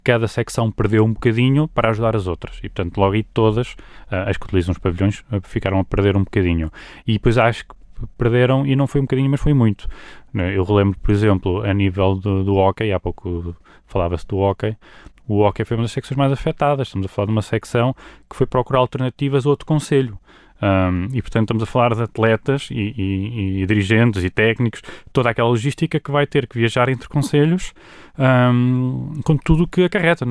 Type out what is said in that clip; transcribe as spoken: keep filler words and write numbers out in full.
cada secção perdeu um bocadinho para ajudar as outras. E, portanto, logo aí todas, uh, as que utilizam os pavilhões, uh, ficaram a perder um bocadinho. E depois acho que perderam, e não foi um bocadinho, mas foi muito. Eu relembro, por exemplo, a nível do, do hóquei, há pouco falava-se do hóquei, o hóquei foi uma das secções mais afetadas. Estamos a falar de uma secção que foi procurar alternativas a outro concelho. Um, e, portanto, estamos a falar de atletas e, e, e dirigentes e técnicos, toda aquela logística que vai ter que viajar entre concelhos, um, com tudo o que acarreta.